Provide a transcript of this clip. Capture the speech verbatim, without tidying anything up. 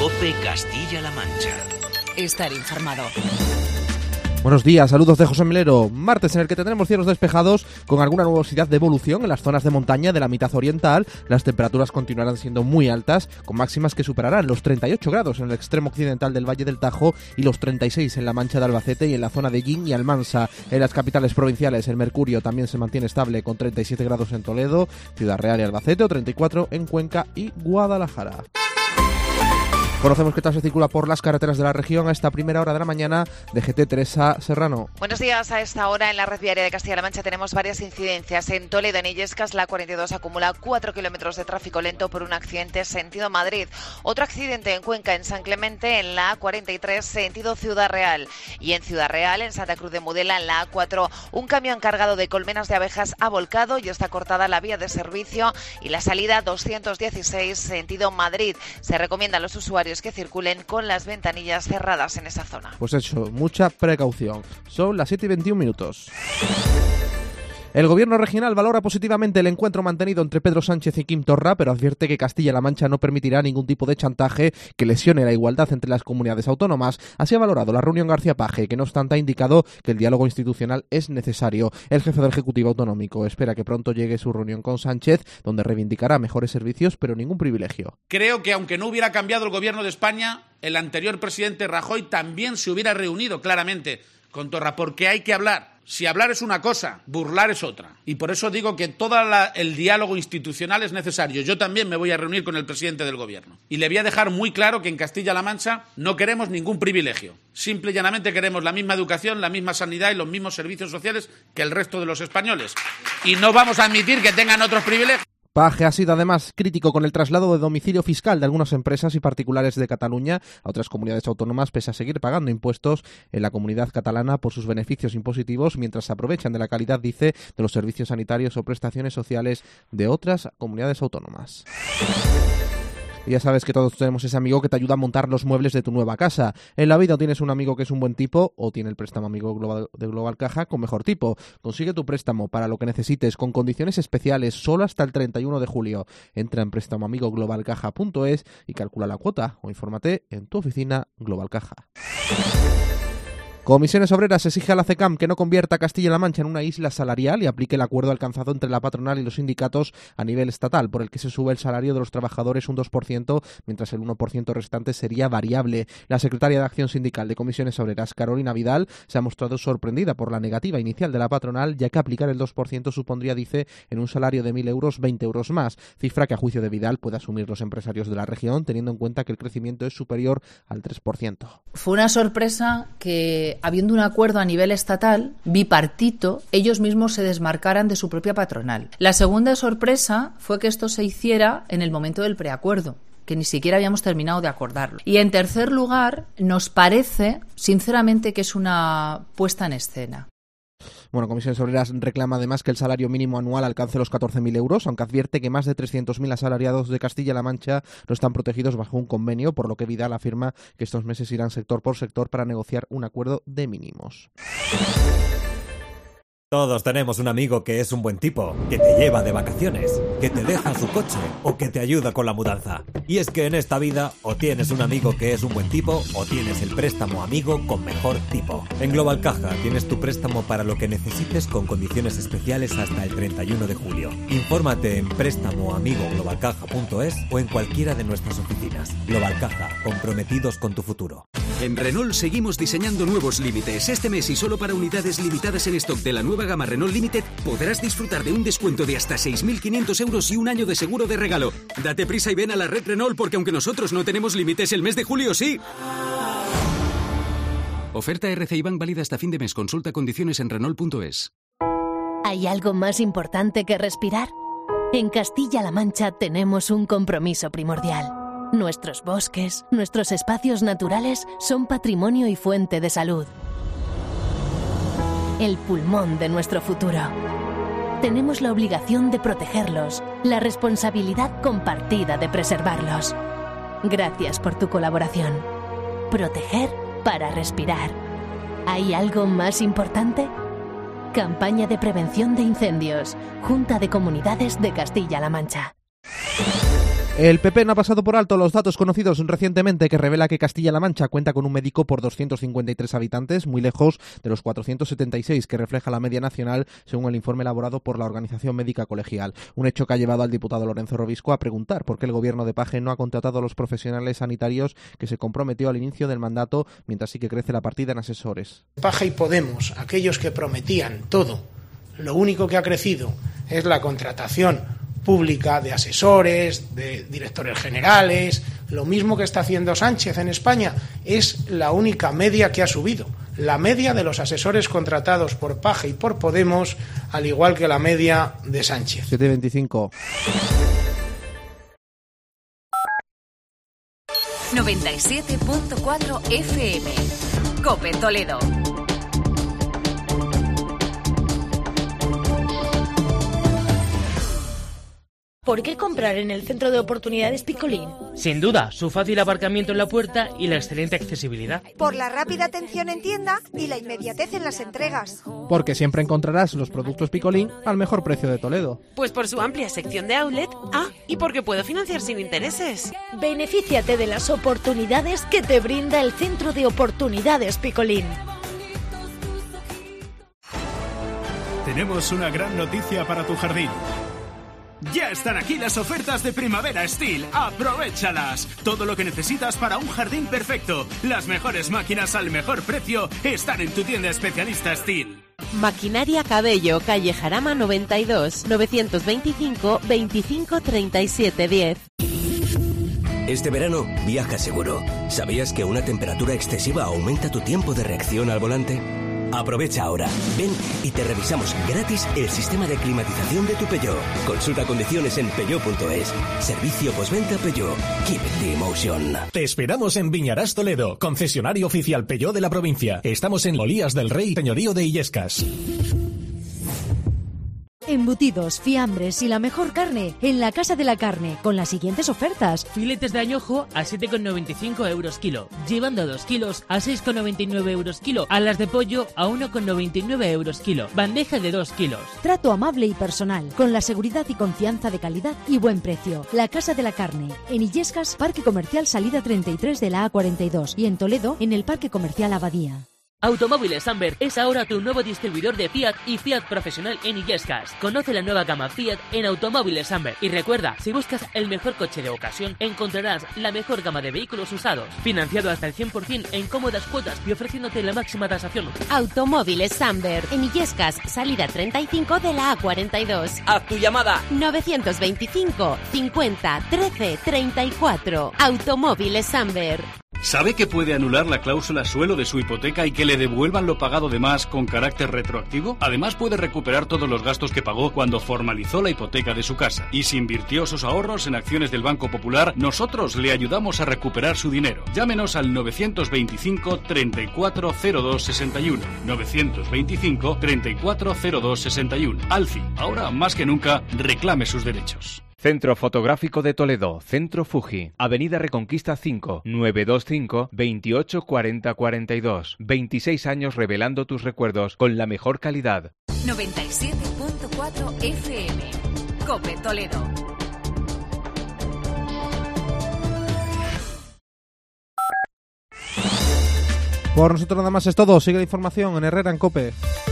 COPE Castilla-La Mancha. Estar informado. Buenos días, saludos de José Melero. Martes en el que tendremos cielos despejados con alguna nubosidad de evolución en las zonas de montaña de la mitad oriental. Las temperaturas continuarán siendo muy altas, con máximas que superarán los treinta y ocho grados en el extremo occidental del Valle del Tajo y los treinta y seis en la Mancha de Albacete y en la zona de Guín y Almansa. En las capitales provinciales el mercurio también se mantiene estable con treinta y siete grados en Toledo, Ciudad Real y Albacete, o treinta y cuatro en Cuenca y Guadalajara. Conocemos qué tal se circula por las carreteras de la región a esta primera hora de la mañana. D G T, Teresa Serrano. Buenos días. A esta hora en la red viaria de Castilla-La Mancha tenemos varias incidencias. En Toledo, en Illescas, la cuarenta y dos acumula cuatro kilómetros de tráfico lento por un accidente sentido Madrid. Otro accidente en Cuenca, en San Clemente, en la A cuarenta y tres, sentido Ciudad Real. Y en Ciudad Real, en Santa Cruz de Mudela, en la A cuatro, un camión cargado de colmenas de abejas ha volcado y está cortada la vía de servicio y la salida doscientos dieciséis, sentido Madrid. Se recomienda a los usuarios que circulen con las ventanillas cerradas en esa zona. Pues eso, mucha precaución. Son las siete y veintiún minutos. El gobierno regional valora positivamente el encuentro mantenido entre Pedro Sánchez y Quim Torra, pero advierte que Castilla-La Mancha no permitirá ningún tipo de chantaje que lesione la igualdad entre las comunidades autónomas. Así ha valorado la reunión García Page, que no obstante ha indicado que el diálogo institucional es necesario. El jefe del Ejecutivo Autonómico espera que pronto llegue su reunión con Sánchez, donde reivindicará mejores servicios, pero ningún privilegio. Creo que aunque no hubiera cambiado el gobierno de España, el anterior presidente Rajoy también se hubiera reunido claramente con Torra, porque hay que hablar. Si hablar es una cosa, burlar es otra. Y por eso digo que todo la, el diálogo institucional es necesario. Yo también me voy a reunir con el presidente del Gobierno. Y le voy a dejar muy claro que en Castilla-La Mancha no queremos ningún privilegio. Simple y llanamente queremos la misma educación, la misma sanidad y los mismos servicios sociales que el resto de los españoles. Y no vamos a admitir que tengan otros privilegios. Page ha sido además crítico con el traslado de domicilio fiscal de algunas empresas y particulares de Cataluña a otras comunidades autónomas, pese a seguir pagando impuestos en la comunidad catalana por sus beneficios impositivos, mientras se aprovechan de la calidad, dice, de los servicios sanitarios o prestaciones sociales de otras comunidades autónomas. Y ya sabes que todos tenemos ese amigo que te ayuda a montar los muebles de tu nueva casa. En la vida o tienes un amigo que es un buen tipo o tiene el préstamo amigo Global, de Global Caja con mejor tipo. Consigue tu préstamo para lo que necesites con condiciones especiales solo hasta el treinta y uno de julio. Entra en préstamo amigo global caja punto es y calcula la cuota o infórmate en tu oficina Global Caja. Comisiones Obreras exige a la CECAM que no convierta a Castilla-La Mancha en una isla salarial y aplique el acuerdo alcanzado entre la patronal y los sindicatos a nivel estatal, por el que se sube el salario de los trabajadores un dos por ciento, mientras el uno por ciento restante sería variable. La secretaria de Acción Sindical de Comisiones Obreras, Carolina Vidal, se ha mostrado sorprendida por la negativa inicial de la patronal, ya que aplicar el dos por ciento supondría, dice, en un salario de mil euros, veinte euros más, cifra que a juicio de Vidal puede asumir los empresarios de la región, teniendo en cuenta que el crecimiento es superior al tres por ciento. Fue una sorpresa que, habiendo un acuerdo a nivel estatal, bipartito, ellos mismos se desmarcaran de su propia patronal. La segunda sorpresa fue que esto se hiciera en el momento del preacuerdo, que ni siquiera habíamos terminado de acordarlo. Y en tercer lugar, nos parece, sinceramente, que es una puesta en escena. Bueno, Comisiones Obreras reclama además que el salario mínimo anual alcance los catorce mil euros, aunque advierte que más de trescientos mil asalariados de Castilla-La Mancha no están protegidos bajo un convenio, por lo que Vidal afirma que estos meses irán sector por sector para negociar un acuerdo de mínimos. Todos tenemos un amigo que es un buen tipo, que te lleva de vacaciones, que te deja su coche o que te ayuda con la mudanza. Y es que en esta vida o tienes un amigo que es un buen tipo o tienes el préstamo amigo con mejor tipo. En Global Caja tienes tu préstamo para lo que necesites con condiciones especiales hasta el treinta y uno de julio. Infórmate en préstamo amigo global caja punto es o en cualquiera de nuestras oficinas. Global Caja, comprometidos con tu futuro. En Renault seguimos diseñando nuevos límites. Este mes y solo para unidades limitadas en stock de la nueva gama Renault Limited podrás disfrutar de un descuento de hasta seis mil quinientos euros y un año de seguro de regalo. Date prisa y ven a la red Renault porque aunque nosotros no tenemos límites, el mes de julio sí. Oferta R C I Bank válida hasta fin de mes. Consulta condiciones en Renault punto es. ¿Hay algo más importante que respirar? En Castilla-La Mancha tenemos un compromiso primordial. Nuestros bosques, nuestros espacios naturales son patrimonio y fuente de salud. El pulmón de nuestro futuro. Tenemos la obligación de protegerlos, la responsabilidad compartida de preservarlos. Gracias por tu colaboración. Proteger para respirar. ¿Hay algo más importante? Campaña de prevención de incendios. Junta de Comunidades de Castilla-La Mancha. El P P no ha pasado por alto los datos conocidos recientemente que revela que Castilla-La Mancha cuenta con un médico por doscientos cincuenta y tres habitantes, muy lejos de los cuatrocientos setenta y seis que refleja la media nacional según el informe elaborado por la Organización Médica Colegial. Un hecho que ha llevado al diputado Lorenzo Robisco a preguntar por qué el gobierno de Paje no ha contratado a los profesionales sanitarios que se comprometió al inicio del mandato, mientras sí que crece la partida en asesores. Paje y Podemos, aquellos que prometían todo, lo único que ha crecido es la contratación pública de asesores, de directores generales, lo mismo que está haciendo Sánchez en España, es la única media que ha subido. La media de los asesores contratados por Paje y por Podemos, al igual que la media de Sánchez. siete veinticinco. noventa y siete punto cuatro F M. COPE Toledo. ¿Por qué comprar en el Centro de Oportunidades Picolín? Sin duda, su fácil aparcamiento en la puerta y la excelente accesibilidad. Por la rápida atención en tienda y la inmediatez en las entregas. Porque siempre encontrarás los productos Picolín al mejor precio de Toledo. Pues por su amplia sección de outlet, ah, y porque puedo financiar sin intereses. Benefíciate de las oportunidades que te brinda el Centro de Oportunidades Picolín. Tenemos una gran noticia para tu jardín. Ya están aquí las ofertas de Primavera Steel. ¡Aprovéchalas! Todo lo que necesitas para un jardín perfecto. Las mejores máquinas al mejor precio están en tu tienda especialista Steel. Maquinaria Cabello, calle Jarama noventa y dos, novecientos veinticinco, veinticinco, treinta y siete, diez. Este verano, viaja seguro. ¿Sabías que una temperatura excesiva aumenta tu tiempo de reacción al volante? Aprovecha ahora. Ven y te revisamos gratis el sistema de climatización de tu Peugeot. Consulta condiciones en peugeot punto es. Servicio postventa Peugeot. Keep the emotion. Te esperamos en Viñarás Toledo, concesionario oficial Peugeot de la provincia. Estamos en Olías del Rey, señorío de Illescas. Embutidos, fiambres y la mejor carne en la Casa de la Carne, con las siguientes ofertas. Filetes de añojo a siete con noventa y cinco euros kilo, llevando dos kilos a seis con noventa y nueve euros kilo, alas de pollo a uno con noventa y nueve euros kilo, bandeja de dos kilos. Trato amable y personal, con la seguridad y confianza de calidad y buen precio. La Casa de la Carne, en Illescas, Parque Comercial Salida treinta y tres de la A cuarenta y dos, y en Toledo, en el Parque Comercial Abadía. Automóviles Amber es ahora tu nuevo distribuidor de Fiat y Fiat Profesional en Illescas. Conoce la nueva gama Fiat en Automóviles Amber. Y recuerda, si buscas el mejor coche de ocasión, encontrarás la mejor gama de vehículos usados. Financiado hasta el cien por ciento en cómodas cuotas y ofreciéndote la máxima tasación. Automóviles Amber, en Illescas, salida treinta y cinco de la A cuarenta y dos. Haz tu llamada. novecientos veinticinco, cincuenta, trece, treinta y cuatro. Automóviles Amber. ¿Sabe que puede anular la cláusula suelo de su hipoteca y que le devuelvan lo pagado de más con carácter retroactivo? Además puede recuperar todos los gastos que pagó cuando formalizó la hipoteca de su casa. Y si invirtió sus ahorros en acciones del Banco Popular, nosotros le ayudamos a recuperar su dinero. Llámenos al novecientos veinticinco, treinta y cuatro, cero dos, sesenta y uno. novecientos veinticinco, treinta y cuatro, cero dos, sesenta y uno. Alfi, ahora más que nunca, reclame sus derechos. Centro Fotográfico de Toledo, Centro Fuji, Avenida Reconquista cinco, nueve dos cinco, veintiocho cuarenta cuarenta y dos. veintiséis años revelando tus recuerdos con la mejor calidad. noventa y siete punto cuatro F M. COPE Toledo. Por nosotros nada más es todo. Sigue la información en Herrera en COPE.